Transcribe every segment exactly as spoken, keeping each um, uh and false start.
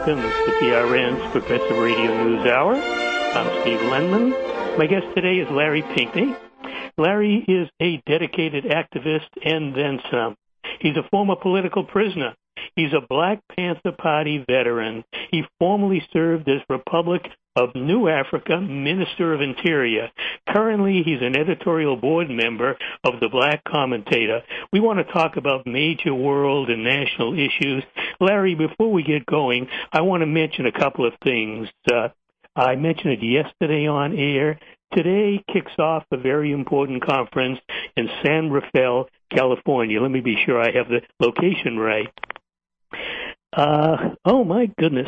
welcome to P R N's Progressive Radio News Hour. I'm Steve Lenman. My guest today is Larry Pinkney. Larry is a dedicated activist and then some. He's a former political prisoner. He's a Black Panther Party veteran. He formerly served as Republic of New Africa Minister of Interior. Currently, he's an editorial board member of the Black Commentator. We want to talk about major world and national issues. Larry, before we get going, I want to mention a couple of things. Uh, I mentioned it yesterday on air. Today kicks off a very important conference in San Rafael, California. Let me be sure I have the location right. Uh, oh, my goodness.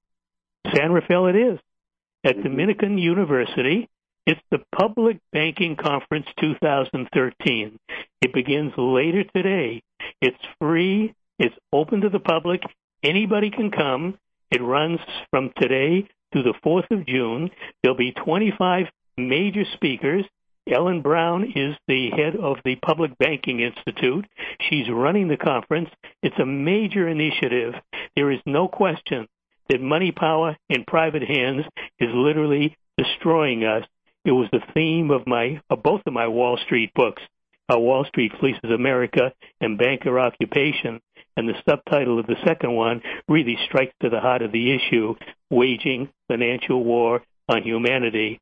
San Rafael it is. At Dominican University. It's the Public Banking Conference two thousand thirteen. It begins later today. It's free. It's open to the public. Anybody can come. It runs from today to the fourth of June. There'll be twenty-five major speakers. Ellen Brown is the head of the Public Banking Institute. She's running the conference. It's a major initiative. There is no question that money power in private hands is literally destroying us. It was the theme of my of both of my Wall Street books, How Wall Street Fleeces America and Banker Occupation. And the subtitle of the second one really strikes to the heart of the issue, Waging Financial War on Humanity.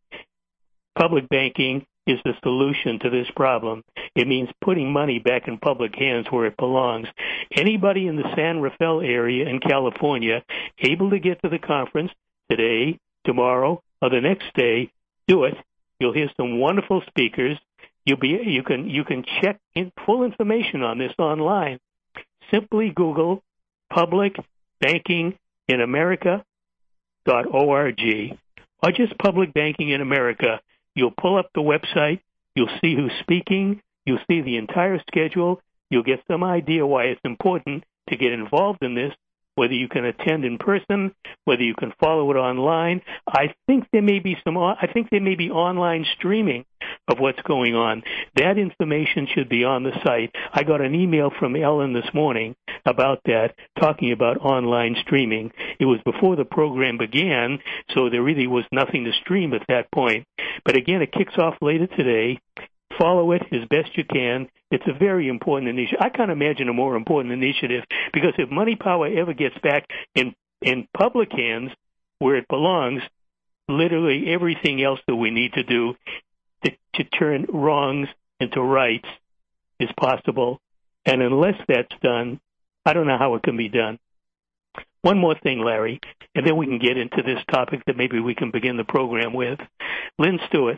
Public banking is the solution to this problem. It means putting money back in public hands where it belongs. Anybody in the San Rafael area in California able to get to the conference today, tomorrow, or the next day, do it. You'll hear some wonderful speakers. You'll be, you can you can check in full information on this online. Simply Google Public Banking in America dot org or just Public Banking in America. You'll pull up the website. You'll see who's speaking. You'll see the entire schedule. You'll get some idea why it's important to get involved in this, whether you can attend in person, whether you can follow it online. I think there may be some, I think there may be online streaming of what's going on. That information should be on the site. I got an email from Ellen this morning about that, talking about online streaming. It was before the program began, so there really was nothing to stream at that point. But again, it kicks off later today. Follow it as best you can. It's a very important initiative. I can't imagine a more important initiative, because if money power ever gets back in, in public hands where it belongs, literally everything else that we need to do to, to turn wrongs into rights is possible. And unless that's done, I don't know how it can be done. One more thing, Larry, and then we can get into this topic that maybe we can begin the program with. Lynn Stewart.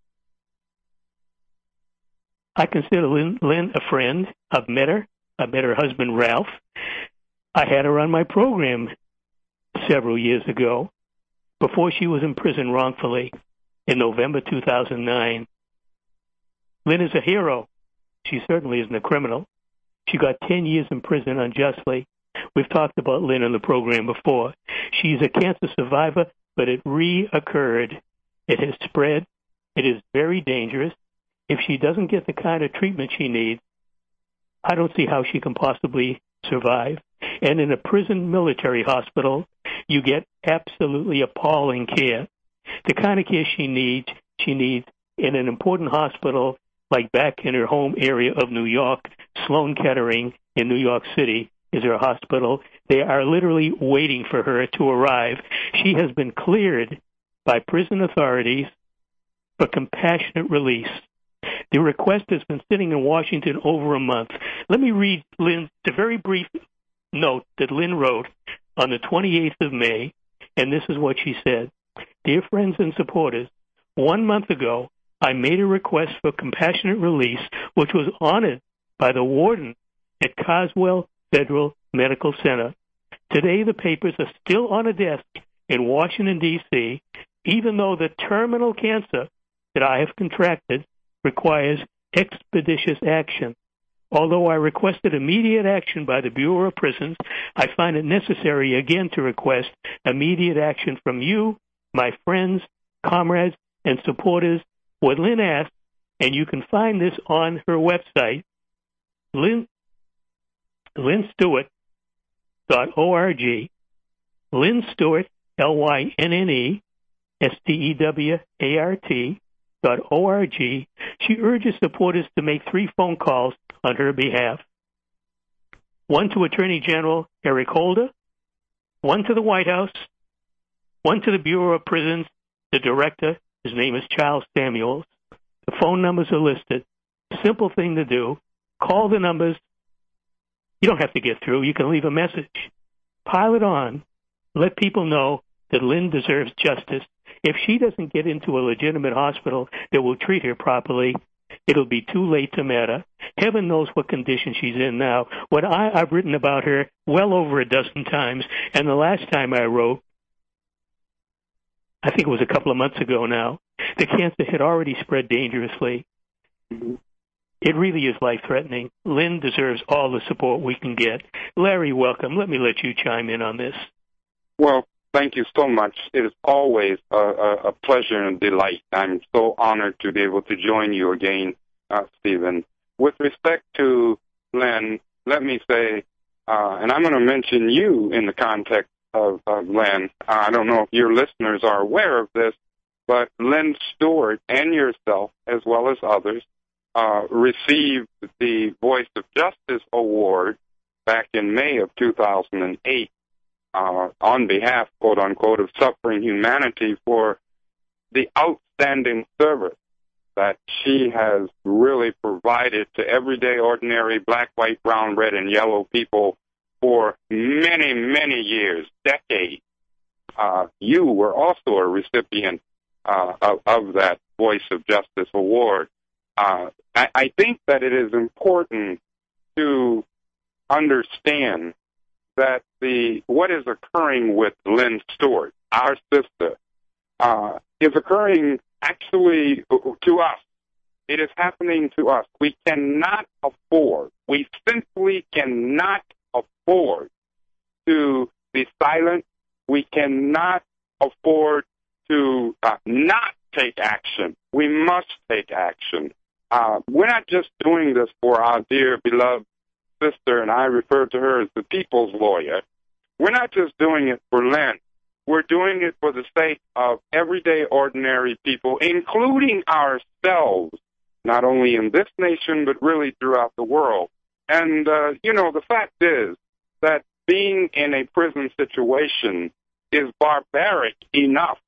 I consider Lynn, Lynn a friend. I've met her. I've met her husband, Ralph. I had her on my program several years ago before she was in prison wrongfully in November two thousand nine. Lynn is a hero. She certainly isn't a criminal. She got ten years in prison unjustly. We've talked about Lynn on the program before. She's a cancer survivor, but it reoccurred. It has spread. It is very dangerous. If she doesn't get the kind of treatment she needs, I don't see how she can possibly survive. And in a prison military hospital, you get absolutely appalling care. The kind of care she needs, she needs in an important hospital like back in her home area of New York. Sloan Kettering in New York City is her hospital. They are literally waiting for her to arrive. She has been cleared by prison authorities for compassionate release. The request has been sitting in Washington over a month. Let me read Lynn, the very brief note that Lynn wrote on the twenty-eighth of May, and this is what she said. Dear friends and supporters, one month ago, I made a request for compassionate release, which was honored by the warden at Carswell Federal Medical Center. Today, the papers are still on a desk in Washington, D C, even though the terminal cancer that I have contracted requires expeditious action. Although I requested immediate action by the Bureau of Prisons, I find it necessary again to request immediate action from you, my friends, comrades, and supporters. What Lynn asked, and you can find this on her website, Lynn, lynn stewart dot org. Lynn Stewart, L Y N N E, S T E W A R T, dot O R G. She urges supporters to make three phone calls on her behalf. One to Attorney General Eric Holder, one to the White House, one to the Bureau of Prisons. The director, his name is Charles Samuels. The phone numbers are listed. Simple thing to do. Call the numbers. You don't have to get through. You can leave a message. Pile it on. Let people know that Lynn deserves justice. If she doesn't get into a legitimate hospital that will treat her properly, it'll be too late to matter. Heaven knows what condition she's in now. What I, I've written about her well over a dozen times, and the last time I wrote, I think it was a couple of months ago now, the cancer had already spread dangerously. It really is life-threatening. Lynn deserves all the support we can get. Larry, welcome. Let me let you chime in on this. Well, thank you so much. It is always a, a, a pleasure and delight. I'm so honored to be able to join you again, uh, Stephen. With respect to Lynn, let me say, uh, and I'm going to mention you in the context of, of Lynn. I don't know if your listeners are aware of this, but Lynn Stewart and yourself, as well as others, uh, received the Voice of Justice Award back in May of two thousand eight. Uh, on behalf, quote unquote, of suffering humanity for the outstanding service that she has really provided to everyday, ordinary black, white, brown, red, and yellow people for many, many years, decades. Uh, you were also a recipient uh, of, of that Voice of Justice Award. Uh, I, I think that it is important to understand that the what is occurring with Lynn Stewart, our sister, uh, is occurring actually to us. It is happening to us. We cannot afford, we simply cannot afford to be silent. We cannot afford to uh, not take action. We must take action. Uh, we're not just doing this for our dear, beloved sister, and I refer to her as the people's lawyer. We're not just doing it for Lynn. We're doing it for the sake of everyday, ordinary people, including ourselves, not only in this nation, but really throughout the world. And, uh, you know, the fact is that being in a prison situation is barbaric enough.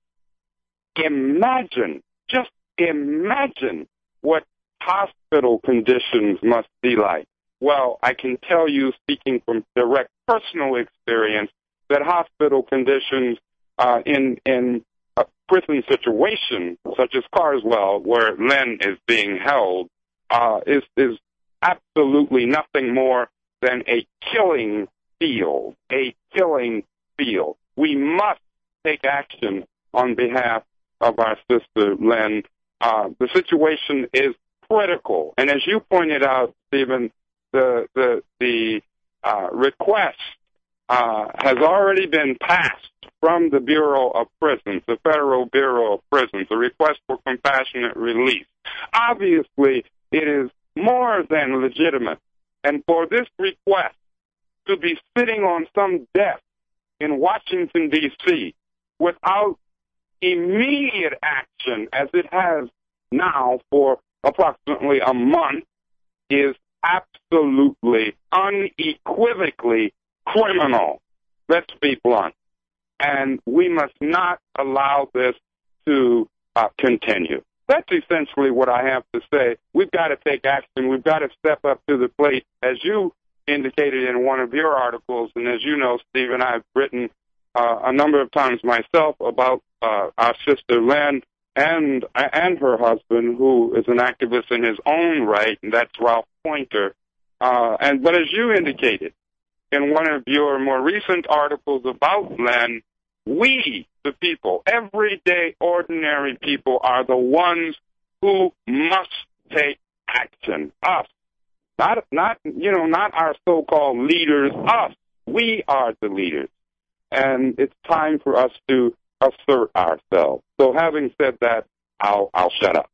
Imagine, just imagine what hospital conditions must be like. Well, I can tell you, speaking from direct personal experience, that hospital conditions uh, in in a prison situation, such as Carswell, where Lynn is being held, uh, is is absolutely nothing more than a killing field, a killing field. We must take action on behalf of our sister Lynn. Uh, the situation is critical, and as you pointed out, Stephen, the the the uh, request uh, has already been passed from the Bureau of Prisons, the Federal Bureau of Prisons, a request for compassionate release. Obviously, it is more than legitimate, and for this request to be sitting on some desk in Washington, D C, without immediate action, as it has now for approximately a month, is absolutely, unequivocally criminal. Let's be blunt. And we must not allow this to uh, continue. That's essentially what I have to say. We've got to take action. We've got to step up to the plate. As you indicated in one of your articles, and as you know, Stephen, I've written uh, a number of times myself about uh, our sister Lynn and and her husband, who is an activist in his own right, and that's Ralph Pointer. Uh, and but as you indicated in one of your more recent articles about Lynn, we, the people, everyday, ordinary people, are the ones who must take action. Us, not not you know, not our so-called leaders. Us, we are the leaders, and it's time for us to assert ourselves. So having said that, I'll I'll shut up.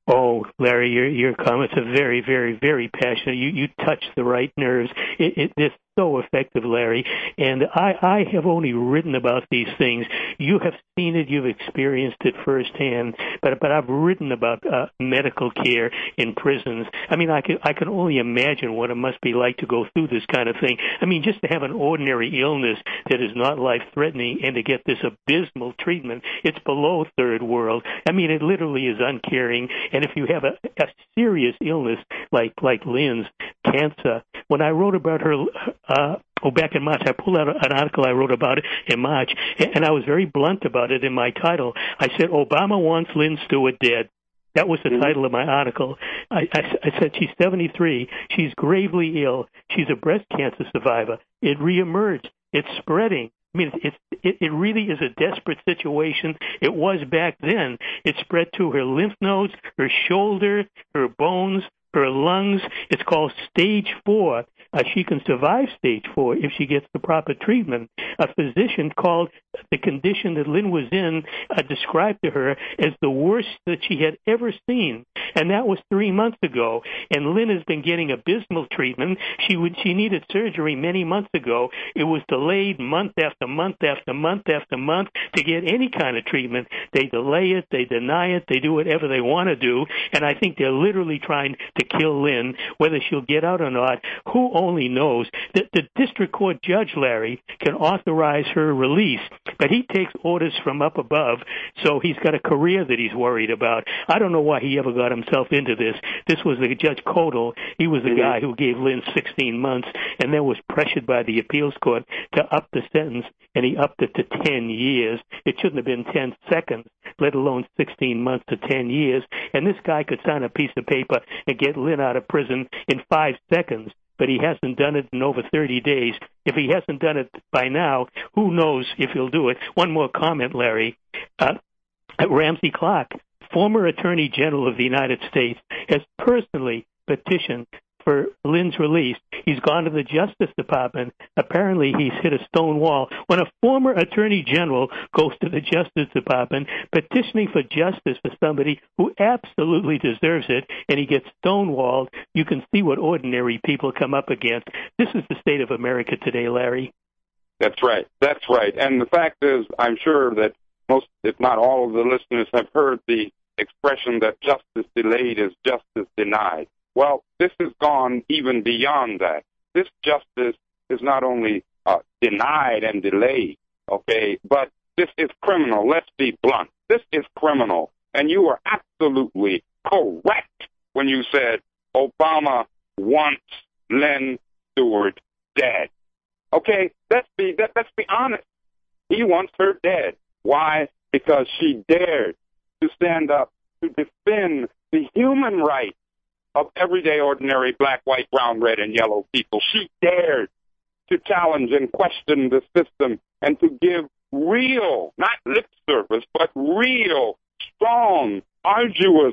Oh, Larry, your your comments are very, very, very passionate. You you touch the right nerves. It, it, it's so effective, Larry. And I, I have only written about these things. You have seen it. You've experienced it firsthand. But but I've written about uh, medical care in prisons. I mean, I can I can only imagine what it must be like to go through this kind of thing. I mean, just to have an ordinary illness that is not life-threatening and to get this abysmal treatment, it's below third world. I mean, it literally is uncaring. And if you have a, a serious illness like like Lynn's cancer, when I wrote about her, uh, oh, back in March, I pulled out an article I wrote about it in March, and I was very blunt about it in my title. I said, Obama wants Lynn Stewart dead. That was the mm-hmm. title of my article. I, I, I said she's seventy-three. She's gravely ill. She's a breast cancer survivor. It reemerged. It's spreading. I mean, it's, it, it really is a desperate situation. It was back then. It spread to her lymph nodes, her shoulder, her bones, her lungs. It's called stage four. Uh, she can survive stage four if she gets the proper treatment. A physician called the condition that Lynn was in, uh, described to her as the worst that she had ever seen. And that was three months ago. And Lynn has been getting abysmal treatment. She would, she needed surgery many months ago. It was delayed month after month after month after month to get any kind of treatment. They delay it. They deny it. They do whatever they want to do. And I think they're literally trying to kill Lynn. Whether she'll get out or not, who only knows. That the district court judge, Larry, can authorize her release, but he takes orders from up above, so he's got a career that he's worried about. I don't know why he ever got himself into this. This was the Judge Kodal. He was the mm-hmm. guy who gave Lynn sixteen months and then was pressured by the appeals court to up the sentence, and he upped it to ten years. It shouldn't have been ten seconds, let alone sixteen months to ten years. And this guy could sign a piece of paper and get Lynn out of prison in five seconds. But he hasn't done it in over thirty days. If he hasn't done it by now, who knows if he'll do it. One more comment, Larry. Uh, Ramsey Clark, former Attorney General of the United States, has personally petitioned for Lynn's release. He's gone to the Justice Department. Apparently, he's hit a stone wall. When a former Attorney General goes to the Justice Department petitioning for justice for somebody who absolutely deserves it, and he gets stonewalled, you can see what ordinary people come up against. This is the state of America today, Larry. That's right. That's right. And the fact is, I'm sure that most, if not all of the listeners have heard the expression that justice delayed is justice denied. Well, this has gone even beyond that. This justice is not only uh, denied and delayed, okay, but this is criminal. Let's be blunt. This is criminal. And you are absolutely correct when you said Obama wants Lynn Stewart dead. Okay, let's be, that, let's be honest. He wants her dead. Why? Because she dared to stand up to defend the human rights of everyday, ordinary black, white, brown, red, and yellow people. She dared to challenge and question the system and to give real, not lip service, but real, strong, arduous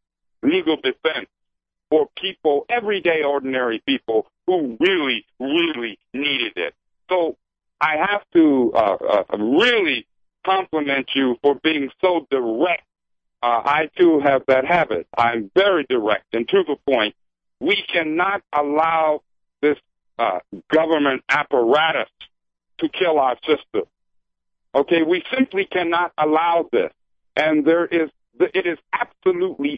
legal defense for people, everyday, ordinary people who really, really needed it. So I have to uh, uh, really compliment you for being so direct. Uh, I, too, have that habit. I'm very direct and to the point. We cannot allow this uh, government apparatus to kill our sister. Okay, we simply cannot allow this. And there is, it is absolutely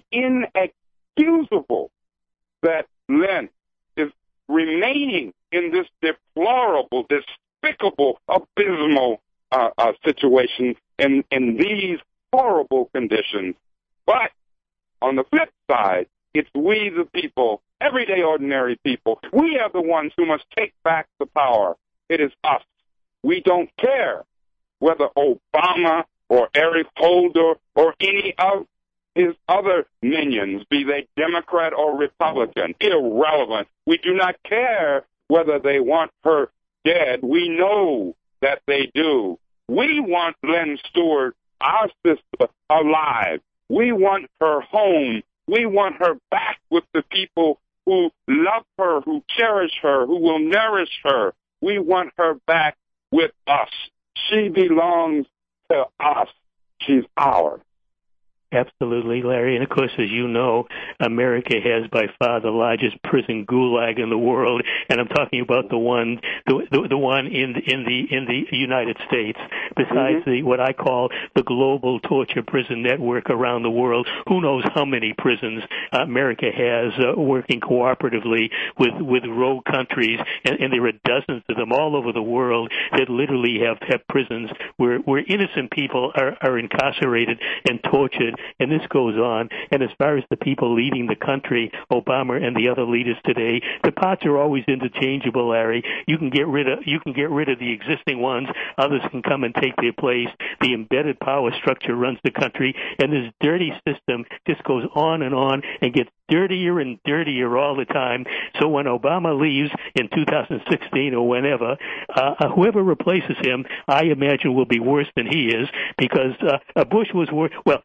inexcusable that Lynn is remaining in this deplorable, despicable, abysmal uh, uh, situation in, in these horrible conditions. But on the flip side, it's we the people, everyday ordinary people, we are the ones who must take back the power. It is us. We don't care whether Obama or Eric Holder or any of his other minions, be they Democrat or Republican, irrelevant. We do not care whether they want her dead. We know that they do. We want Lynn Stewart, our sister, alive. We want her home. We want her back with the people who love her, who cherish her, who will nourish her. We want her back with us. She belongs to us. She's ours. Absolutely, Larry. And of course, as you know, America has by far the largest prison gulag in the world, and I'm talking about the one, the the, the one in the, in the in the United States. Besides mm-hmm. the what I call the global torture prison network around the world, who knows how many prisons uh, America has uh, working cooperatively with with rogue countries, and, and there are dozens of them all over the world that literally have have prisons where where innocent people are are incarcerated and tortured. And this goes on. And as far as the people leading the country, Obama and the other leaders today, the parts are always interchangeable, Larry. You can get rid of you can get rid of the existing ones. Others can come and take their place. The embedded power structure runs the country, and this dirty system just goes on and on and gets dirtier and dirtier all the time. So when Obama leaves in two thousand sixteen or whenever, uh, whoever replaces him, I imagine will be worse than he is, because uh, Bush was worse. Well,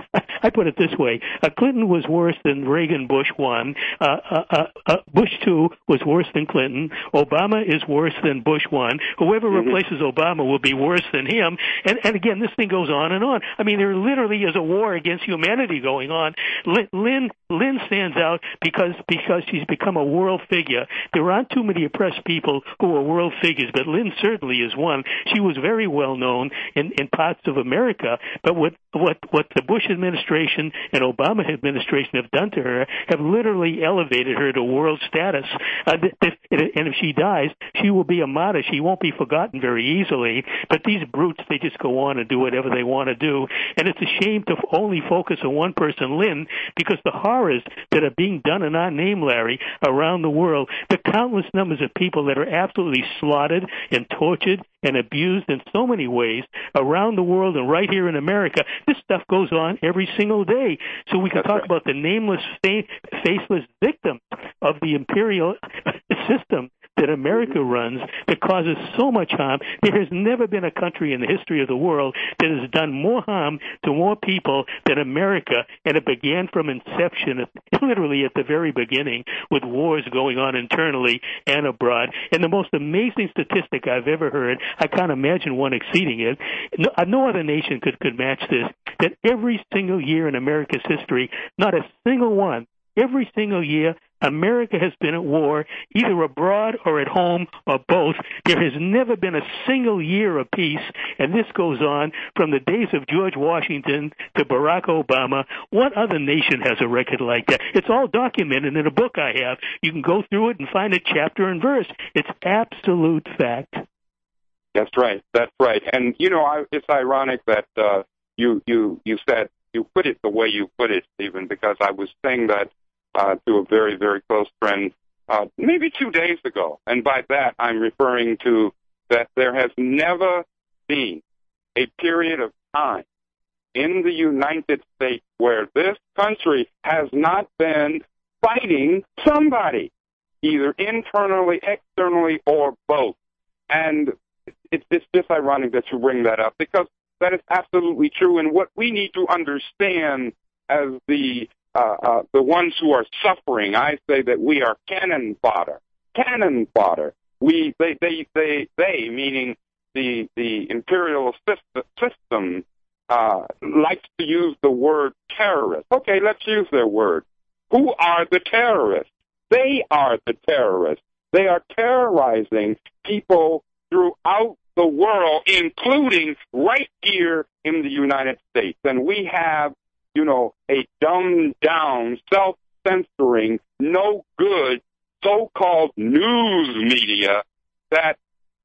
I put it this way: uh, Clinton was worse than Reagan. Bush one. Uh, uh, uh, Bush two was worse than Clinton. Obama is worse than Bush one. Whoever mm-hmm. replaces Obama will be worse than him. And, and again, this thing goes on and on. I mean, there literally is a war against humanity going on. Lynn, Lynn, Lynn stands out because because she's become a world figure. There aren't too many oppressed people who are world figures, but Lynn certainly is one. She was very well known in, in parts of America, but what what what the Bush administration and Obama administration have done to her have literally elevated her to world status. Uh, if, and if she dies, she will be a martyr. She won't be forgotten very easily. But these brutes, they just go on and do whatever they want to do. And it's a shame to only focus on one person, Lynn, because the horrors that are being done in our name, Larry, around the world, the countless numbers of people that are absolutely slaughtered and tortured and abused in so many ways around the world and right here in America. This stuff goes on every single day. So we can That's talk right. about the nameless, faceless victims of the imperial system that America runs that causes so much harm. There has never been a country in the history of the world that has done more harm to more people than America, and it began from inception, literally at the very beginning, with wars going on internally and abroad. And the most amazing statistic I've ever heard, I can't imagine one exceeding it, no, no other nation could, could match this, that every single year in America's history, not a single one, every single year, America has been at war, either abroad or at home or both. There has never been a single year of peace, and this goes on from the days of George Washington to Barack Obama. What other nation has a record like that? It's all documented in a book I have. You can go through it and find a chapter and verse. It's absolute fact. That's right. That's right. And, you know, I, it's ironic that uh, you, you, you said, you put it the way you put it, Stephen, because I was saying that Uh, to a very, very close friend uh, maybe two days ago. And by that, I'm referring to that there has never been a period of time in the United States where this country has not been fighting somebody, either internally, externally, or both. And it's, it's just ironic that you bring that up, because that is absolutely true. And what we need to understand as the Uh, uh, the ones who are suffering, I say that we are cannon fodder. Cannon fodder. We, they, they, they, they, meaning the the imperial system, uh, likes to use the word terrorist. Okay, let's use their word. Who are the terrorists? They are the terrorists. They are terrorizing people throughout the world, including right here in the United States. And we have, you know, a dumbed-down, self-censoring, no-good, so-called news media that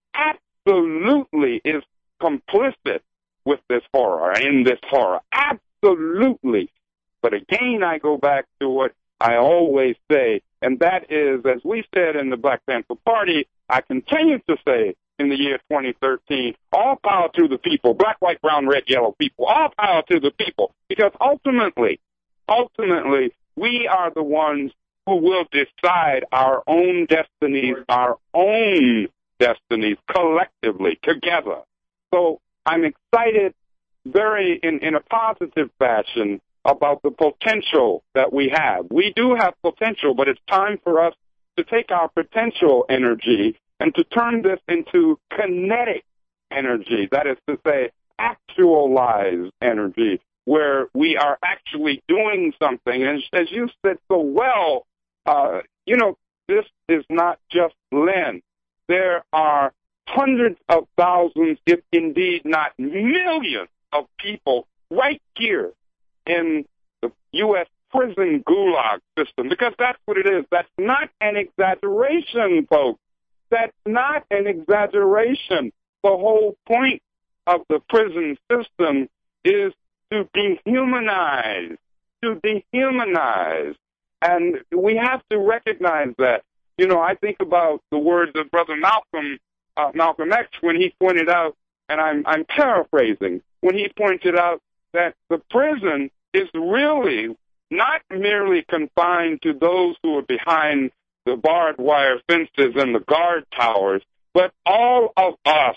absolutely is complicit with this horror, in this horror. Absolutely. But again, I go back to what I always say, and that is, as we said in the Black Panther Party, I continue to say in the year twenty thirteen, all power to the people, black, white, brown, red, yellow people, all power to the people, because ultimately, ultimately, we are the ones who will decide our own destinies, our own destinies collectively, together. So I'm excited very in, in a positive fashion about the potential that we have. We do have potential, but it's time for us to take our potential energy and to turn this into kinetic energy, that is to say, actualized energy, where we are actually doing something. And as you said so well, uh, you know, this is not just Lynn. There are hundreds of thousands, if indeed not millions, of people right here in the U S prison gulag system, because that's what it is. That's not an exaggeration, folks. That's not an exaggeration. The whole point of the prison system is to dehumanize, to dehumanize. And we have to recognize that. You know, I think about the words of Brother Malcolm, uh, Malcolm X, when he pointed out, and I'm, I'm paraphrasing, when he pointed out that the prison is really not merely confined to those who are behind the barbed wire fences and the guard towers, but all of us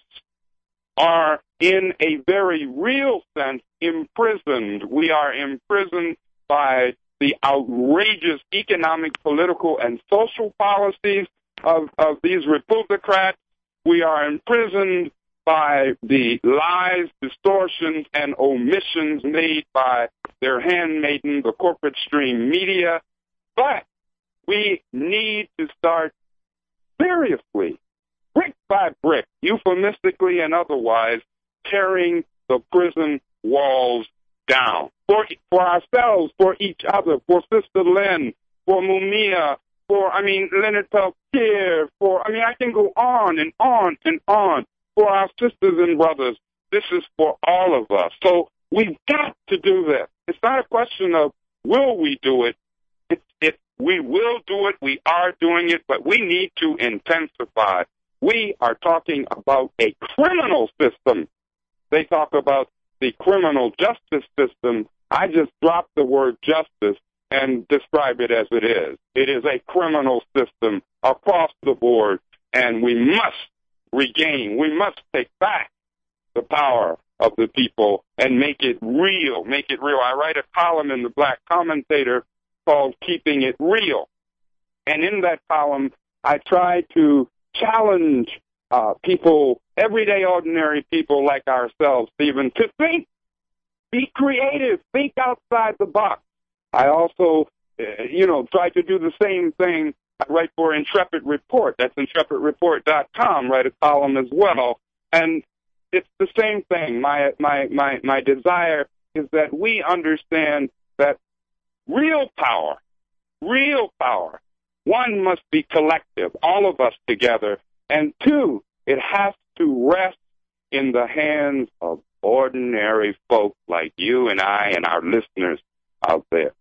are in a very real sense imprisoned. We are imprisoned by the outrageous economic, political, and social policies of, of these Republicrats. We are imprisoned by the lies, distortions, and omissions made by their handmaiden, the corporate stream media. But we need to start seriously, brick by brick, euphemistically and otherwise, tearing the prison walls down. For, for ourselves, for each other, for Sister Lynn, for Mumia, for, I mean, Leonard Peltier, for, I mean, I can go on and on and on. For our sisters and brothers, this is for all of us. So we've got to do this. It's not a question of will we do it. It's, it, we will do it. We are doing it, but we need to intensify. We are talking about a criminal system. They talk about the criminal justice system. I just dropped the word justice and describe it as it is. It is a criminal system across the board, and we must regain, we must take back the power of the people and make it real, make it real. I write a column in the Black Commentator called Keeping It Real. And in that column, I try to challenge uh, people, everyday ordinary people like ourselves, Stephen, to think, be creative, think outside the box. I also, uh, you know, try to do the same thing. I write for Intrepid Report. That's intrepid report dot com. Write a column as well. And it's the same thing. My, my, my, my desire is that we understand that real power, real power, one, must be collective, all of us together. And two, it has to rest in the hands of ordinary folk like you and I and our listeners out there.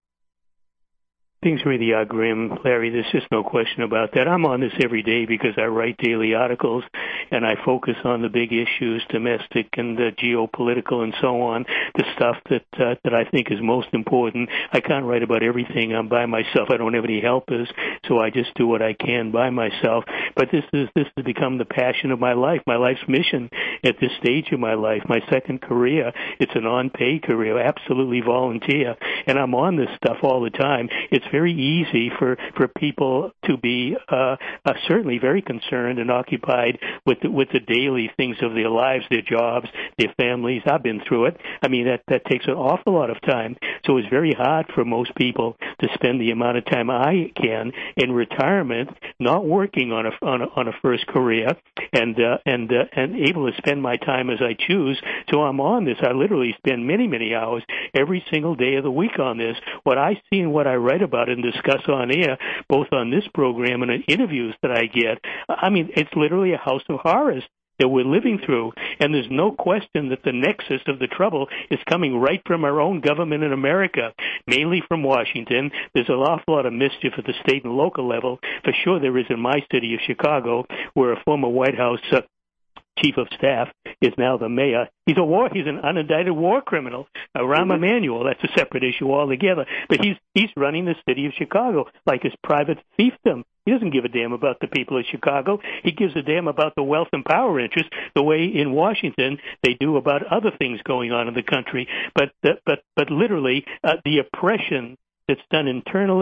Things really are grim, Larry. There's just no question about that. I'm on this every day because I write daily articles, and I focus on the big issues, domestic and uh, geopolitical and so on, the stuff that uh, that I think is most important. I can't write about everything. I'm by myself. I don't have any helpers, so I just do what I can by myself. But this is this has become the passion of my life, my life's mission at this stage of my life, my second career. It's an on-paid career, absolutely volunteer, and I'm on this stuff all the time. It's very easy for, for people to be uh, uh, certainly very concerned and occupied with the, with the daily things of their lives, their jobs, their families. I've been through it. I mean, that, that takes an awful lot of time. So it's very hard for most people to spend the amount of time I can in retirement, not working on a on a, on a first career, and uh, and uh, and able to spend my time as I choose. So I'm on this. I literally spend many many hours every single day of the week on this. What I see and what I write about and discuss on air, both on this program and in interviews that I get, I mean, it's literally a house of horrors that we're living through, and there's no question that the nexus of the trouble is coming right from our own government in America, mainly from Washington. There's an awful lot of mischief at the state and local level. For sure there is in my city of Chicago, where a former White House uh, chief of staff is now the mayor. He's a war. He's an unindicted war criminal. Uh, Rahm mm-hmm. Emanuel. That's a separate issue altogether. But he's he's running the city of Chicago like his private fiefdom. He doesn't give a damn about the people of Chicago. He gives a damn about the wealth and power interests the way in Washington they do about other things going on in the country. But uh, but but literally uh, the oppression that's done internally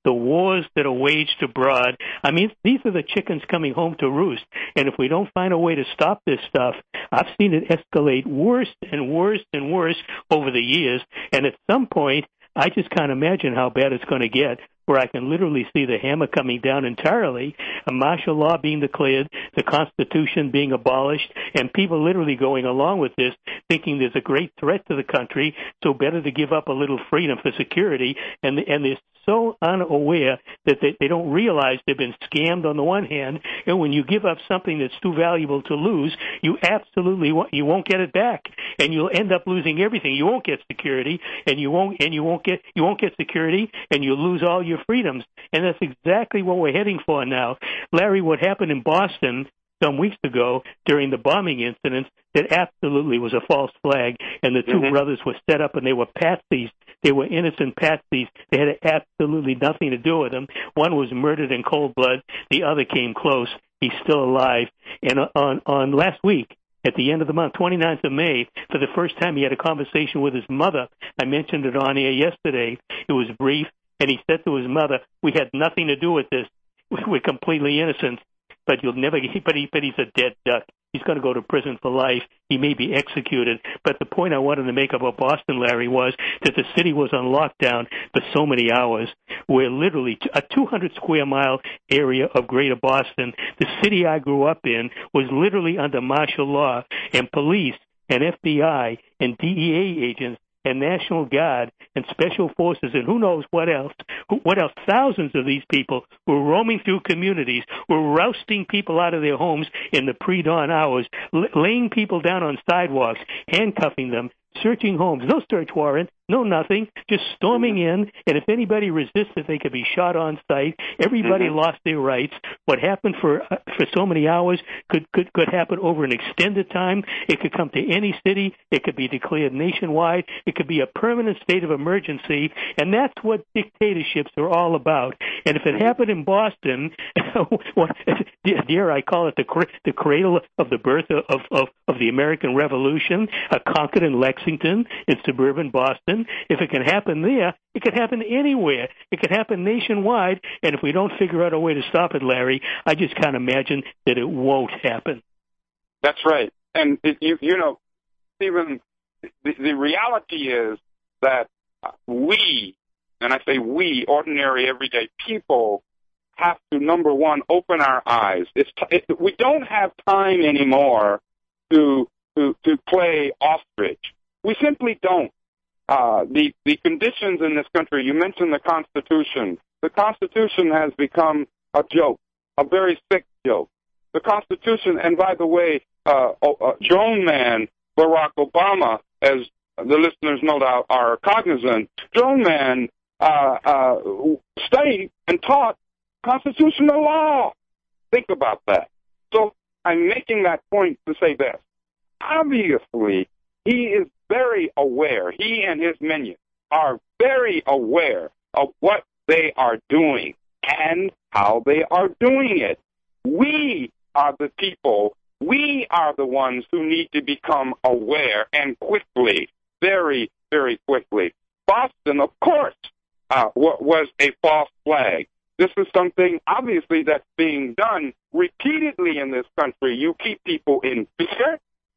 the wars that are waged abroad. I mean, these are the chickens coming home to roost. And if we don't find a way to stop this stuff, I've seen it escalate worse and worse and worse over the years. And at some point, I just can't imagine how bad it's going to get, where I can literally see the hammer coming down entirely, a martial law being declared, the Constitution being abolished, and people literally going along with this, thinking there's a great threat to the country, so better to give up a little freedom for security, and and they're so unaware that they, they don't realize they've been scammed on the one hand, and when you give up something that's too valuable to lose, you absolutely won't, you won't get it back, and you'll end up losing everything. You won't get security, and you won't and you won't get you won't get security, and you'll lose all your freedoms, and that's exactly what we're heading for now. Larry, what happened in Boston some weeks ago during the bombing incidents, that absolutely was a false flag, and the two mm-hmm. brothers were set up, and they were patsies. They were innocent patsies. They had absolutely nothing to do with them. One was murdered in cold blood. The other came close. He's still alive. And on, on last week, at the end of the month, twenty-ninth of May, for the first time, he had a conversation with his mother. I mentioned it on air yesterday. It was brief, and he said to his mother, "We had nothing to do with this. We're completely innocent." But you'll never. But he. But he's a dead duck. He's going to go to prison for life. He may be executed. But the point I wanted to make about Boston, Larry, was that the city was on lockdown for so many hours, where literally a two hundred square mile area of Greater Boston, the city I grew up in, was literally under martial law, and police and F B I and D E A agents and National Guard and Special Forces and who knows what else, what else, thousands of these people were roaming through communities, were rousting people out of their homes in the pre-dawn hours, laying people down on sidewalks, handcuffing them, searching homes. No search warrant, no nothing, just storming in, and if anybody resisted, they could be shot on sight. Everybody mm-hmm. lost their rights. What happened for uh, for so many hours could, could, could happen over an extended time. It could come to any city. It could be declared nationwide. It could be a permanent state of emergency, and that's what dictatorships are all about. And if it happened in Boston, what, dare I call it the the cradle of the birth of, of, of the American Revolution, a Concord and Lexington in suburban Boston. If it can happen there, it could happen anywhere. It could happen nationwide, and if we don't figure out a way to stop it, Larry, I just can't imagine that it won't happen. That's right. And, it, you, you know, Stephen, the, the reality is that we, and I say we, ordinary, everyday people, have to, number one, open our eyes. It's t- it, we don't have time anymore to, to, to play ostrich. We simply don't. Uh, the, the conditions in this country, you mentioned the Constitution. The Constitution has become a joke, a very sick joke. The Constitution, and by the way, uh, uh, Drone Man, Barack Obama, as the listeners no doubt are cognizant, Drone Man uh, uh, studied and taught constitutional law. Think about that. So I'm making that point to say this. Obviously, he is very aware, he and his minions are very aware of what they are doing and how they are doing it. We are the people, we are the ones who need to become aware, and quickly, very, very quickly. Boston, of course, uh, was a false flag. This is something, obviously, that's being done repeatedly in this country. You keep people in fear,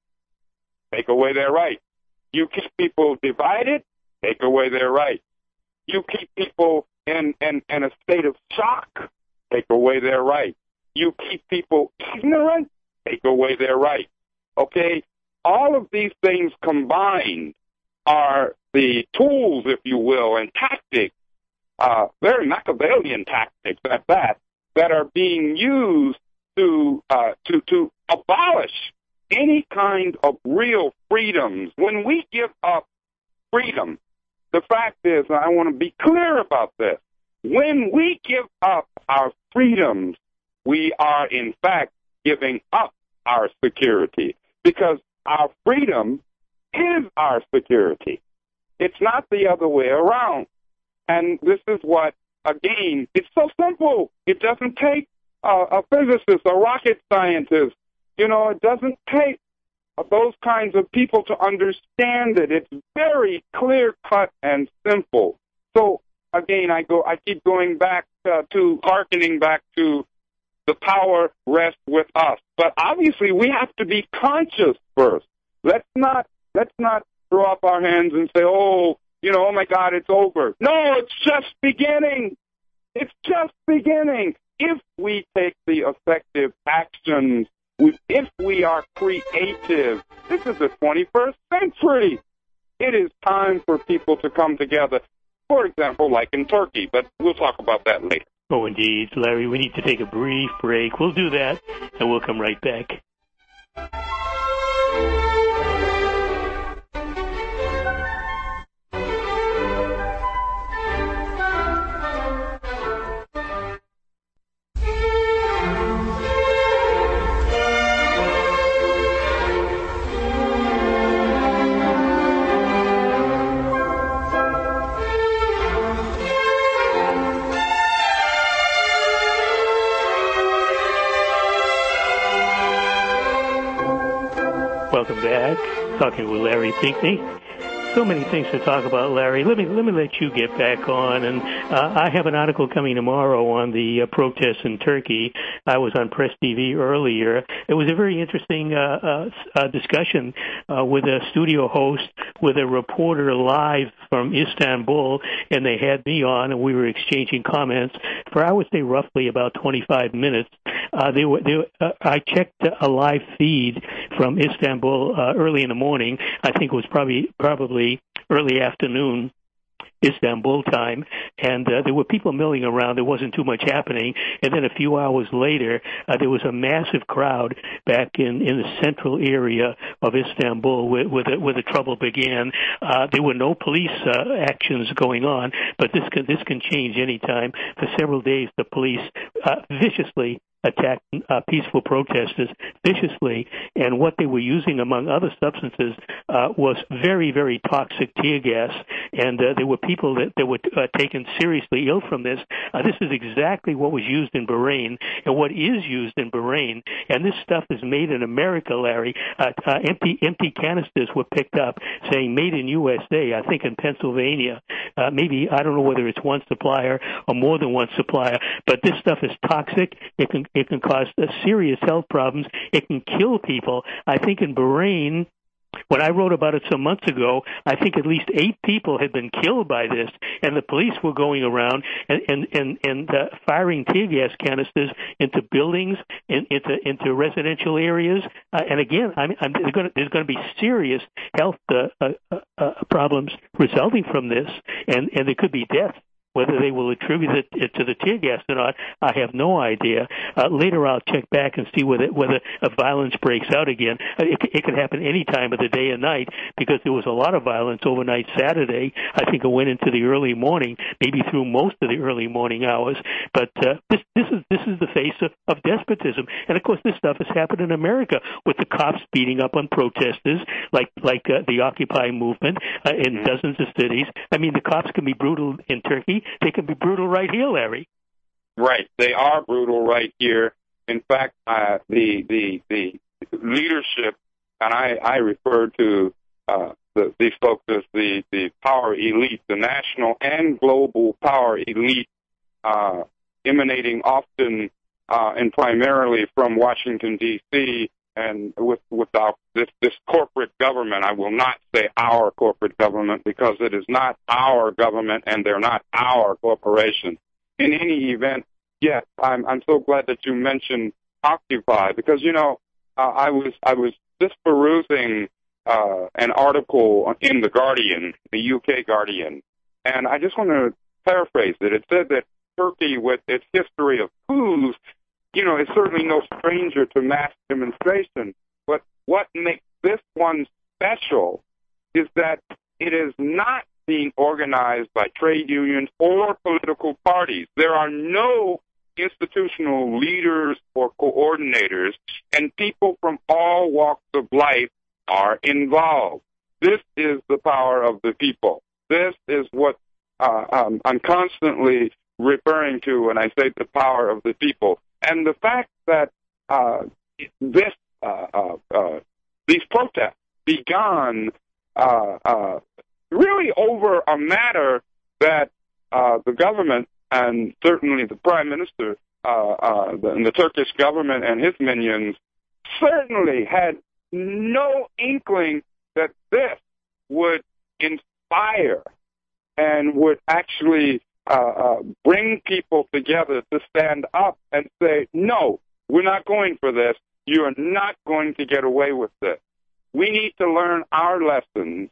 take away their rights. You keep people divided, take away their rights. You keep people in, in, in a state of shock, take away their rights. You keep people ignorant, take away their rights. Okay? All of these things combined are the tools, if you will, and tactics, uh, very Machiavellian tactics at that, that are being used to uh, to to abolish any kind of real freedoms. When we give up freedom, the fact is, and I want to be clear about this, when we give up our freedoms, we are in fact giving up our security, because our freedom is our security. It's not the other way around. And this is what, again, it's so simple. It doesn't take a, a physicist, a rocket scientist. You know, it doesn't take those kinds of people to understand it. It's very clear-cut and simple. So again, I go, I keep going back uh, to, hearkening back to the power rests with us. But obviously, we have to be conscious first. Let's not, let's not throw up our hands and say, oh, you know, oh my God, it's over. No, it's just beginning. It's just beginning. If we take the effective actions, if we are creative, this is the twenty-first century. It is time for people to come together. For example, like in Turkey, but we'll talk about that later. Oh, indeed, Larry, we need to take a brief break. We'll do that, and we'll come right back. Welcome back. Talking with Larry Pinckney. So many things to talk about, Larry. Let me let me let you get back on. And uh, I have an article coming tomorrow on the uh, protests in Turkey. I was on Press T V earlier. It was a very interesting uh, uh, uh, discussion uh, with a studio host, with a reporter live from Istanbul, and they had me on, and we were exchanging comments for, I would say, roughly about twenty-five minutes. Uh, they were, they were, uh, I checked a live feed from Istanbul uh, early in the morning. I think it was probably probably early afternoon Istanbul time, and uh, there were people milling around. There wasn't too much happening. And then a few hours later, uh, there was a massive crowd back in, in the central area of Istanbul where, where, the, where the trouble began. Uh, there were no police uh, actions going on, but this can, this can change any time. For several days, the police uh, viciously attacked uh, peaceful protesters viciously, and what they were using, among other substances, uh, was very, very toxic tear gas, and uh, there were people that, that were uh, taken seriously ill from this. Uh, this is exactly what was used in Bahrain, and what is used in Bahrain, and this stuff is made in America, Larry. Uh, uh, empty, empty canisters were picked up saying made in U S A, I think in Pennsylvania. Uh, maybe, I don't know whether it's one supplier or more than one supplier, but this stuff is toxic. It can It can cause uh, serious health problems. It can kill people. I think in Bahrain, when I wrote about it some months ago, I think at least eight people had been killed by this, and the police were going around and and and, and uh, firing tear gas canisters into buildings, in, into into residential areas. Uh, and again, I'm, I'm, there's going to be serious health uh, uh, uh, problems resulting from this, and and there could be death. Whether they will attribute it, it to the tear gas or not, I have no idea. Uh, later, I'll check back and see whether whether a violence breaks out again. It, it could happen any time of the day and night, because there was a lot of violence overnight Saturday. I think it went into the early morning, maybe through most of the early morning hours. But uh, this this is this is the face of, of despotism, and of course, this stuff has happened in America with the cops beating up on protesters, like like uh, the Occupy movement uh, in dozens of cities. I mean, the cops can be brutal in Turkey. They can be brutal right here, Larry. Right. They are brutal right here. In fact, uh, the, the the leadership, and I, I refer to uh, the, these folks as the, the power elite, the national and global power elite, uh, emanating often uh, and primarily from Washington, D C, and with, with our, this, this corporate government. I will not say our corporate government, because it is not our government and they're not our corporation. In any event, yes, I'm, I'm so glad that you mentioned Occupy, because, you know, uh, I was I was just perusing uh, an article in The Guardian, the U K Guardian, and I just want to paraphrase it. It said that Turkey, with its history of coups, you know, is certainly no stranger to mass demonstration. But what makes this one special is that it is not being organized by trade unions or political parties. There are no institutional leaders or coordinators, and people from all walks of life are involved. This is the power of the people. This is what uh, um, I'm constantly referring to when I say the power of the people. And the fact that uh, this uh, uh, uh, these protests began uh, uh, really over a matter that uh, the government and certainly the prime minister uh, uh, the, and the Turkish government and his minions certainly had no inkling that this would inspire and would actually uh, uh, bring people together to stand up and say, no, we're not going for this. You are not going to get away with this. We need to learn our lessons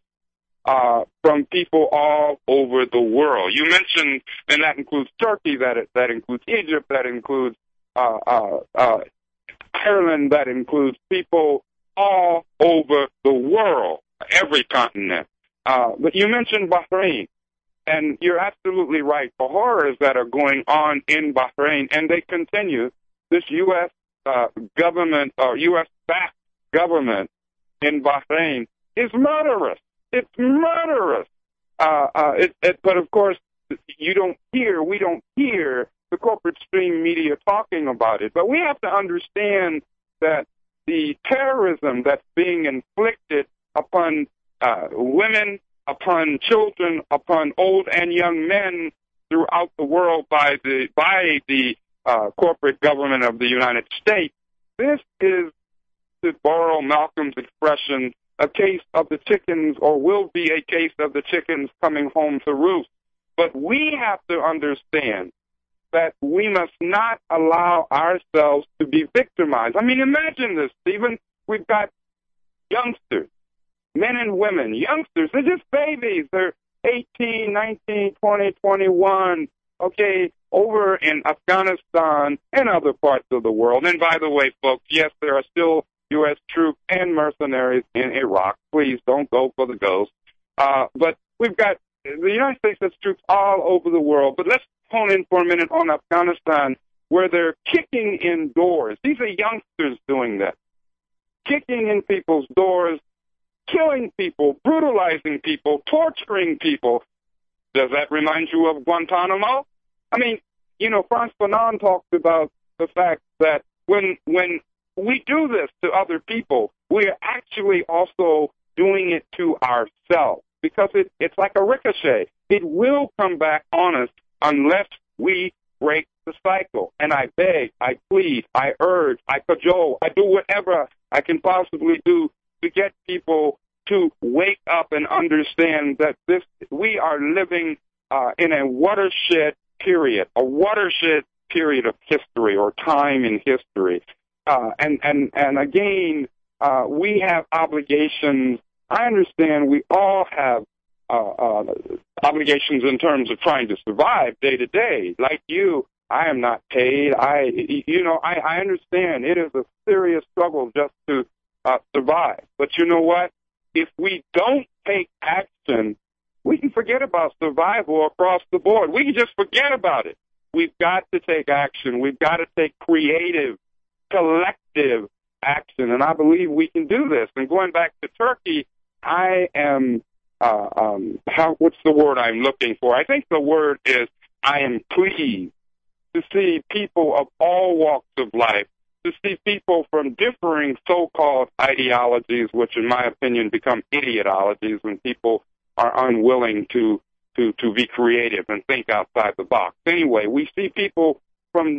uh, from people all over the world. You mentioned, and that includes Turkey, that that includes Egypt, that includes uh, uh, uh, Ireland, that includes people all over the world, every continent. Uh, but you mentioned Bahrain, and you're absolutely right. The horrors that are going on in Bahrain, and they continue. This U S uh, government, or U S-backed government in Bahrain is murderous. It's murderous. Uh, uh, it, it, but, of course, you don't hear, we don't hear the corporate stream media talking about it. But we have to understand that the terrorism that's being inflicted upon uh, women, upon children, upon old and young men throughout the world by the by the uh, corporate government of the United States, this is, to borrow Malcolm's expression, a case of the chickens, or will be a case of the chickens coming home to roost. But we have to understand that we must not allow ourselves to be victimized. I mean, imagine this, Stephen. We've got youngsters, men and women, youngsters. They're just babies. They're eighteen, nineteen, twenty, twenty-one, okay, over in Afghanistan and other parts of the world. And by the way, folks, yes, there are still U S troops and mercenaries in Iraq. Please don't go for the ghost. Uh, but we've got the United States has troops all over the world. But let's hone in for a minute on Afghanistan, where they're kicking in doors. These are youngsters doing that, kicking in people's doors, killing people, brutalizing people, torturing people. Does that remind you of Guantanamo? I mean, you know, Frantz Fanon talks about the fact that when when we do this to other people, we are actually also doing it to ourselves, because it, it's like a ricochet. It will come back on us unless we break the cycle. And I beg, I plead, I urge, I cajole, I do whatever I can possibly do to get people to wake up and understand that this we are living uh, in a watershed period, a watershed period of history or time in history. Uh, and, and, and again, uh, we have obligations. I understand we all have uh, uh, obligations in terms of trying to survive day to day. Like you, I am not paid. I, you know, I, I understand it is a serious struggle just to uh, survive. But you know what? If we don't take action, we can forget about survival across the board. We can just forget about it. We've got to take action. We've got to take creative, collective action, and I believe we can do this. And going back to Turkey, I am, uh, um, how, what's the word I'm looking for? I think the word is I am pleased to see people of all walks of life, to see people from differing so-called ideologies, which in my opinion become idiotologies when people are unwilling to, to, to be creative and think outside the box. Anyway, we see people from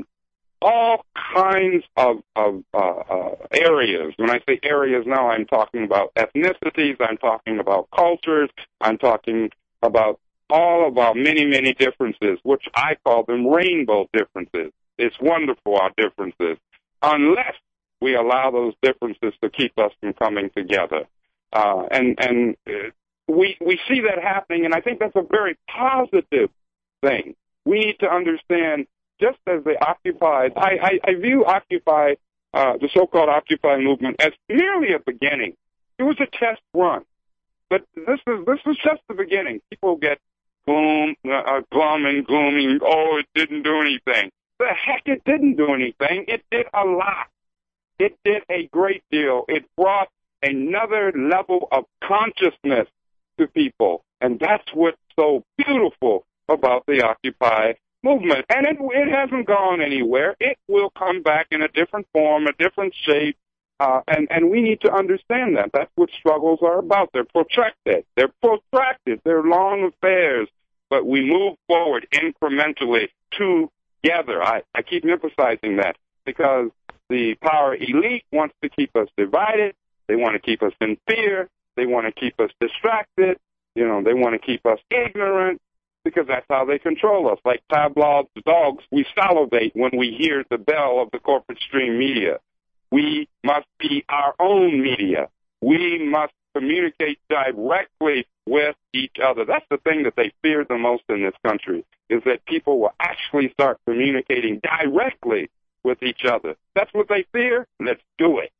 all kinds of, of uh, uh, areas. When I say areas now, I'm talking about ethnicities, I'm talking about cultures, I'm talking about all of our many, many differences, which I call them rainbow differences. It's wonderful, our differences, unless we allow those differences to keep us from coming together. Uh, and and we we see that happening, and I think that's a very positive thing. We need to understand, just as the Occupy, I, I, I view Occupy, uh, the so-called Occupy movement, as merely a beginning. It was a test run. But this is this was just the beginning. People get gloom, uh, glum and gloomy. Oh, it didn't do anything. The heck, it didn't do anything. It did a lot. It did a great deal. It brought another level of consciousness to people. And that's what's so beautiful about the Occupy movement. And it, it hasn't gone anywhere. It will come back in a different form, a different shape. Uh, and, and we need to understand that. That's what struggles are about. They're protracted. They're protracted. They're long affairs. but we move forward incrementally together. I, I keep emphasizing that because the power elite wants to keep us divided. They want to keep us in fear. They want to keep us distracted. You know, they want to keep us ignorant because that's how they control us. Like Pavlov's dogs, we salivate when we hear the bell of the corporate stream media. We must be our own media. We must communicate directly with each other. That's the thing that they fear the most in this country, is that people will actually start communicating directly with each other. That's what they fear. Let's do it.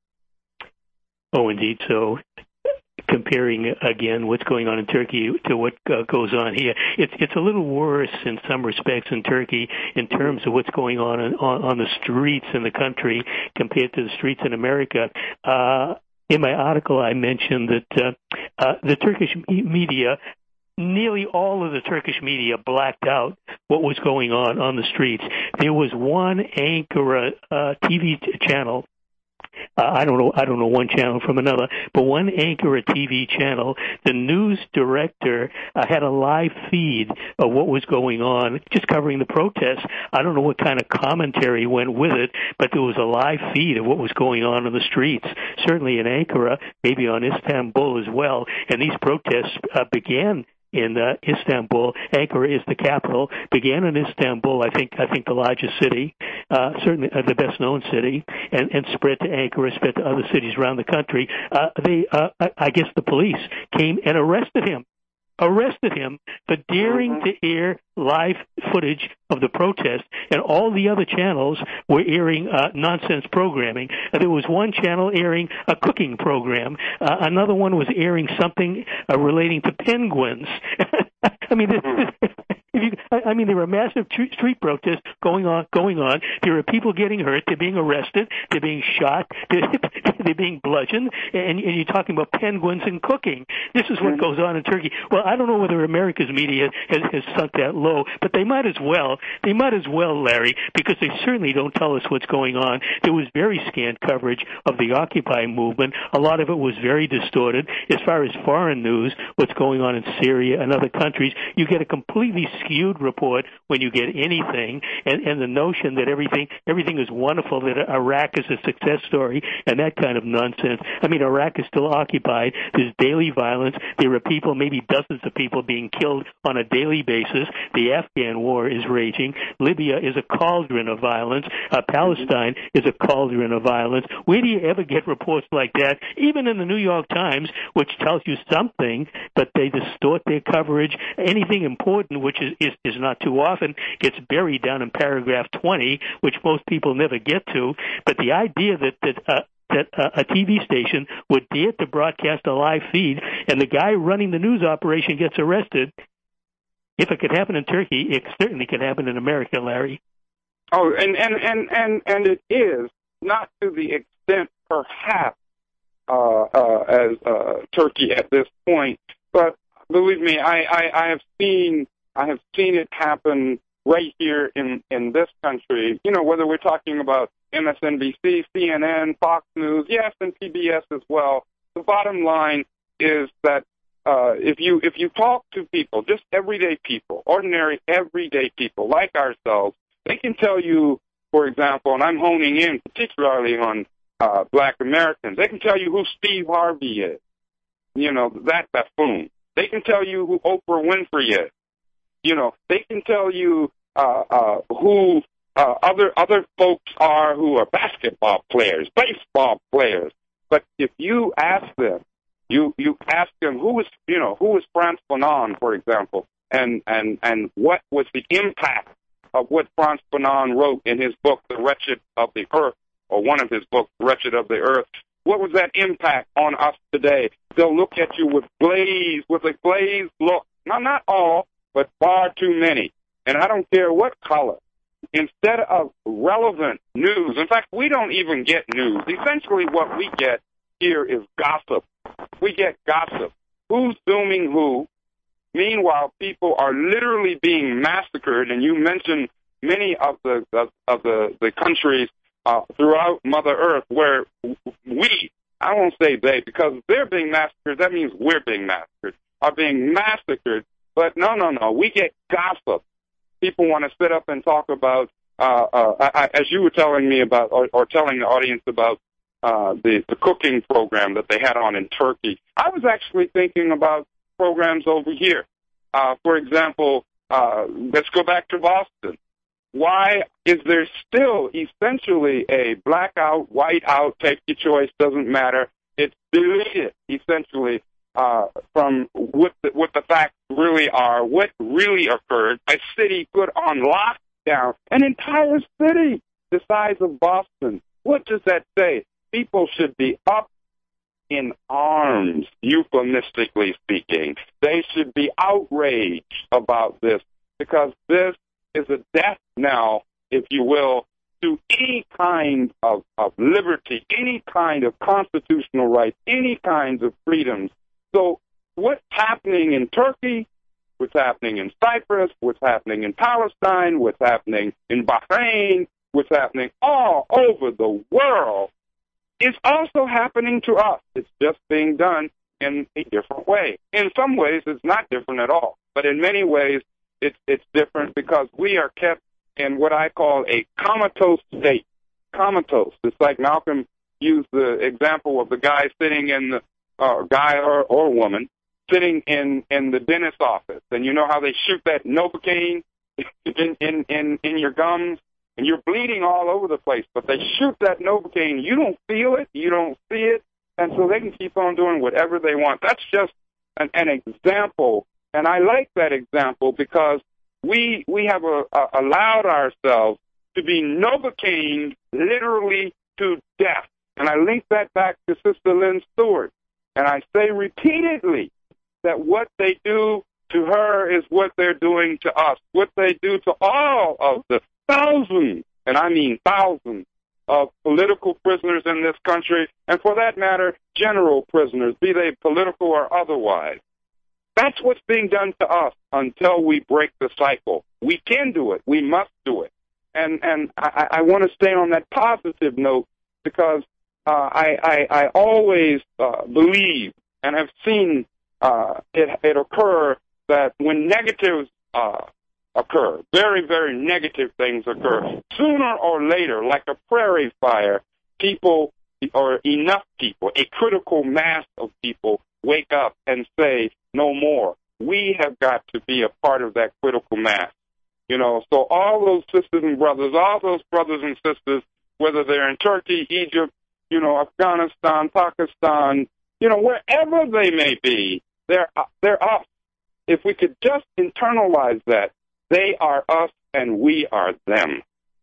Oh, indeed. So comparing again what's going on in Turkey to what uh, goes on here, it's it's a little worse in some respects in Turkey in terms of what's going on on, on the streets in the country compared to the streets in America. Uh, in my article, I mentioned that uh, uh, the Turkish media, nearly all of the Turkish media blacked out what was going on on the streets. There was one anchor uh, T V channel. Uh, I don't know. I don't know one channel from another, but one anchor a T V channel. The news director uh, had a live feed of what was going on, just covering the protests. I don't know what kind of commentary went with it, but there was a live feed of what was going on in the streets. Certainly in Ankara, maybe on Istanbul as well. And these protests uh, began in uh, Istanbul. Ankara is the capital. Began in Istanbul, I think. I think the largest city, uh, certainly uh, the best-known city, and, and spread to Ankara, spread to other cities around the country. Uh, they, uh, I, I guess, the police came and arrested him. Arrested him for daring to air live footage of the protest, and all the other channels were airing uh, nonsense programming. Uh, there was one channel airing a cooking program. Uh, another one was airing something uh, relating to penguins. I mean, this, if you, I, I mean, there were massive street protests going on. Going on. There are people getting hurt. They're being arrested. They're being shot. They're, they're being bludgeoned. And, and you're talking about penguins and cooking. This is what goes on in Turkey. Well, I don't know whether America's media has, has sunk that low, but they might as well. They might as well, Larry, because they certainly don't tell us what's going on. There was very scant coverage of the Occupy movement. A lot of it was very distorted. As far as foreign news, what's going on in Syria and other countries, you get a completely skewed report when you get anything, and, and the notion that everything everything is wonderful, that Iraq is a success story, and that kind of nonsense. I mean, Iraq is still occupied. There's daily violence. There are people, maybe dozens of people, being killed on a daily basis. The Afghan war is raging. Libya is a cauldron of violence. Uh, Palestine is a cauldron of violence. Where do you ever get reports like that, even in the New York Times, which tells you something, but they distort their coverage? Anything important, which is, is, is not too often, gets buried down in paragraph twenty, which most people never get to. But the idea that, that uh, that uh, a T V station would dare to broadcast a live feed, and the guy running the news operation gets arrested. If it could happen in Turkey, it certainly could happen in America, Larry. Oh, and and and and, and it is not to the extent, perhaps, uh, uh, as uh, Turkey at this point, but believe me, I, I, I have seen I have seen it happen right here in, in this country. You know, whether we're talking about M S N B C, C N N, Fox News, yes, and P B S as well. The bottom line is that uh, if you if you talk to people, just everyday people, ordinary everyday people like ourselves, they can tell you, for example, and I'm honing in particularly on uh, Black Americans, they can tell you who Steve Harvey is. You know, that buffoon. They can tell you who Oprah Winfrey is. You know, they can tell you uh, uh, who uh, other other folks are who are basketball players, baseball players. But if you ask them, you you ask them who is you know who is Frantz Fanon, for example, and and and what was the impact of what Frantz Fanon wrote in his book, The Wretched of the Earth, or one of his books, The Wretched of the Earth. What was that impact on us today? They'll look at you with glaze, with a glazed look. Now, not all, but far too many. And I don't care what color. Instead of relevant news, in fact, we don't even get news. Essentially what we get here is gossip. We get gossip. Who's dooming who? Meanwhile, people are literally being massacred, and you mentioned many of the of, of the, the countries uh, throughout Mother Earth where we, I won't say they, because they're being massacred, that means we're being massacred, are being massacred But no, no, no. We get gossip. People want to sit up and talk about, uh, uh, I, as you were telling me about, or, or telling the audience about uh, the, the cooking program that they had on in Turkey. I was actually thinking about programs over here. Uh, for example, uh, let's go back to Boston. Why is there still essentially a blackout, whiteout, take your choice, doesn't matter. It's deleted, essentially, uh, from what the, what the facts really are, what really occurred. A city put on lockdown, an entire city the size of Boston. What does that say? People should be up in arms, euphemistically speaking. They should be outraged about this, because this is a death knell, if you will, to any kind of, of liberty, any kind of constitutional rights, any kinds of freedoms. So what's happening in Turkey, what's happening in Cyprus, what's happening in Palestine, what's happening in Bahrain, what's happening all over the world is also happening to us. It's just being done in a different way. In some ways, it's not different at all. But in many ways, it's it's different because we are kept in what I call a comatose state. Comatose. It's like Malcolm used the example of the guy sitting in the, uh, guy or, or woman, sitting in, in the dentist's office. And you know how they shoot that Novocaine in, in, in, in your gums? And you're bleeding all over the place, but they shoot that Novocaine. You don't feel it. You don't see it. And so they can keep on doing whatever they want. That's just an, an example. And I like that example because we we have a, a, allowed ourselves to be Novocaine literally to death. And I link that back to Sister Lynn Stewart. And I say repeatedly that what they do to her is what they're doing to us, what they do to all of the thousands, and I mean thousands, of political prisoners in this country, and for that matter, general prisoners, be they political or otherwise. That's what's being done to us until we break the cycle. We can do it. We must do it. And and I, I want to stay on that positive note because uh, I, I, I always uh, believe and have seen uh, it, it occur that when negatives uh, occur, very, very negative things occur, sooner or later, like a prairie fire, people or enough people, a critical mass of people wake up and say, no more. We have got to be a part of that critical mass. You know, so all those sisters and brothers, all those brothers and sisters, whether they're in Turkey, Egypt, you know, Afghanistan, Pakistan, you know, wherever they may be, they're, they're us. If we could just internalize that, they are us and we are them.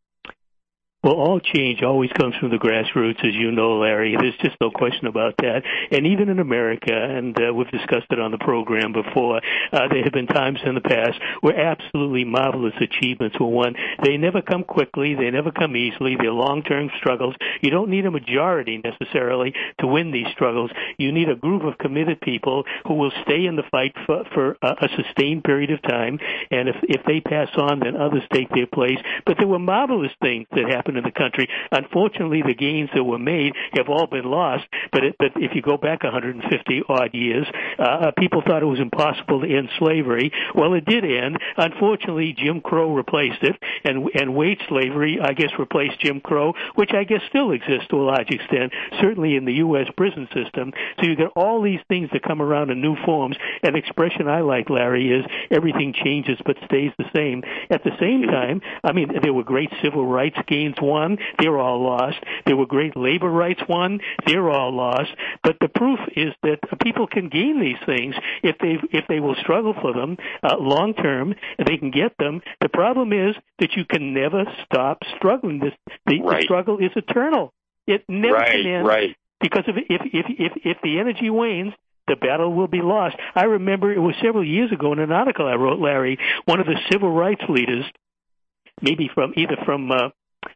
Well, all change always comes from the grassroots, as you know, Larry. There's just no question about that. And even in America, and uh, we've discussed it on the program before, uh, there have been times in the past where absolutely marvelous achievements were won. They never come quickly. They never come easily. They're long-term struggles. You don't need a majority necessarily to win these struggles. You need a group of committed people who will stay in the fight for, for a, a sustained period of time. And if, if they pass on, then others take their place. But there were marvelous things that happened in the country. Unfortunately, the gains that were made have all been lost. But, it, but if you go back one hundred fifty odd years, uh, people thought it was impossible to end slavery. Well, it did end. Unfortunately, Jim Crow replaced it, and and wage slavery, I guess, replaced Jim Crow, which I guess still exists to a large extent, certainly in the U S prison system. So you get all these things that come around in new forms. An expression I like, Larry, is everything changes but stays the same. At the same time, I mean, there were great civil rights gains won. They're all lost. There were great labor rights won. They're all lost. But the proof is that people can gain these things if they if they will struggle for them uh, long term. They can get them. The problem is that you can never stop struggling. This the, right. the struggle is eternal. It never right, can end right. because if if if if if the energy wanes, the battle will be lost. I remember it was several years ago in an article I wrote, Larry, one of the civil rights leaders, maybe from either from uh,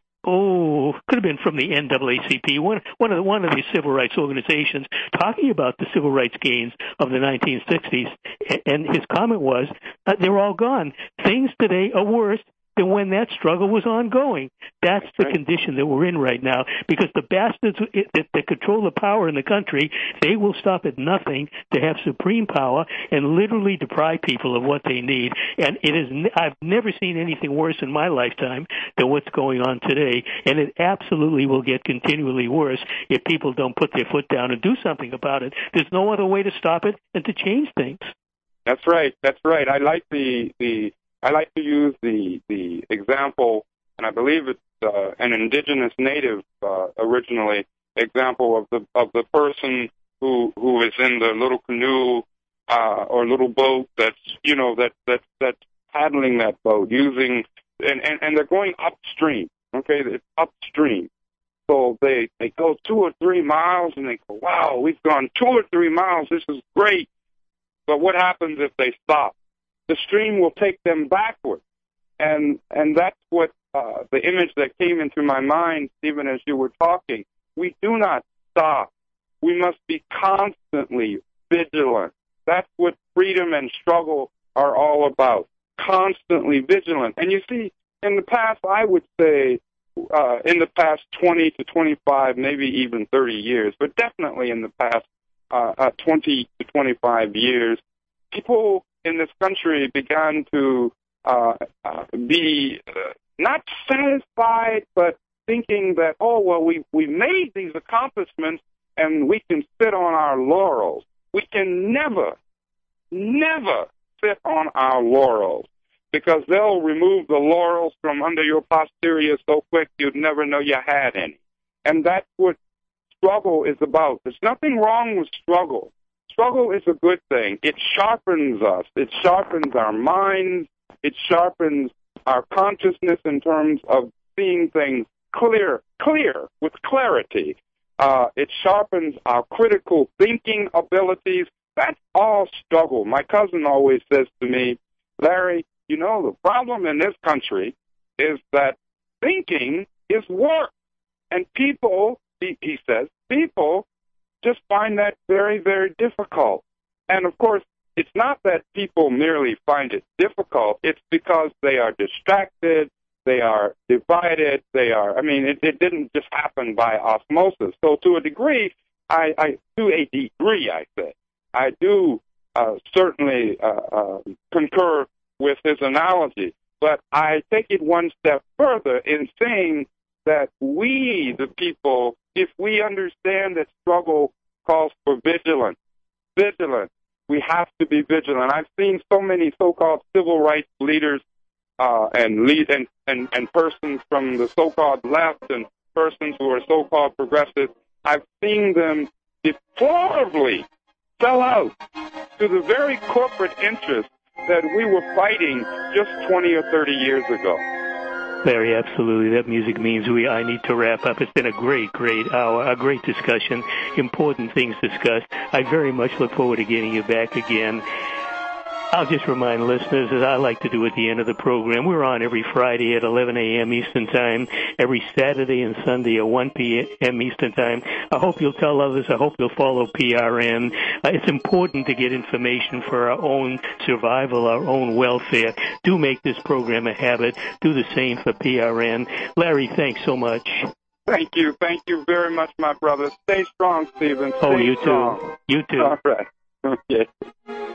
oh, could have been from the N double A C P, one, one of the, one of these civil rights organizations, talking about the civil rights gains of the nineteen sixties. And his comment was, uh, they're all gone. Things today are worse than when that struggle was ongoing. That's the right. condition that we're in right now, because the bastards that, that control the power in the country, they will stop at nothing to have supreme power and literally deprive people of what they need. And it is, I've never seen anything worse in my lifetime than what's going on today, and it absolutely will get continually worse if people don't put their foot down and do something about it. There's no other way to stop it than to change things. That's right. That's right. I like the the I like to use the the example, and I believe it's uh, an indigenous native uh, originally example of the of the person who who is in the little canoe uh, or little boat that's you know that that that's paddling that boat using and, and and they're going upstream. Okay, it's upstream. So they they go two or three miles and they go, wow, we've gone two or three miles. This is great. But what happens if they stop? The stream will take them backward. And and that's what uh, the image that came into my mind, Stephen, as you were talking. We do not stop. We must be constantly vigilant. That's what freedom and struggle are all about, constantly vigilant. And you see, in the past, I would say, uh, in the past twenty to twenty-five, maybe even thirty years, but definitely in the past uh, uh, twenty to twenty-five years, people in this country began to uh, uh, be uh, not satisfied, but thinking that, oh, well, we, we made these accomplishments and we can sit on our laurels. We can never, never sit on our laurels, because they'll remove the laurels from under your posterior so quick you'd never know you had any. And that's what struggle is about. There's nothing wrong with struggle. Struggle is a good thing. It sharpens us. It sharpens our minds. It sharpens our consciousness in terms of seeing things clear, clear, with clarity. Uh, it sharpens our critical thinking abilities. That's all struggle. My cousin always says to me, Larry, you know, the problem in this country is that thinking is work. And people, he, he says, people just find that very, very difficult. And, of course, it's not that people merely find it difficult. It's because they are distracted, they are divided, they are, I mean, it, it didn't just happen by osmosis. So to a degree, I, I to a degree, I say, I do uh, certainly uh, uh, concur with his analogy. But I take it one step further in saying that we, the people, if we understand that struggle calls for vigilance, vigilance, we have to be vigilant. I've seen so many so-called civil rights leaders uh, and lead and, and, and persons from the so-called left and persons who are so-called progressive. I've seen them deplorably sell out to the very corporate interests that we were fighting just twenty or thirty years ago. Larry, absolutely. That music means we. I need to wrap up. It's been a great, great hour, a great discussion, important things discussed. I very much look forward to getting you back again. I'll just remind listeners, as I like to do at the end of the program, we're on every Friday at eleven a.m. Eastern Time, every Saturday and Sunday at one p.m. Eastern Time. I hope you'll tell others. I hope you'll follow P R N. Uh, it's important to get information for our own survival, our own welfare. Do make this program a habit. Do the same for P R N. Larry, thanks so much. Thank you. Thank you very much, my brother. Stay strong, Stephen. Stay oh, you strong. too. You too. All right. Okay.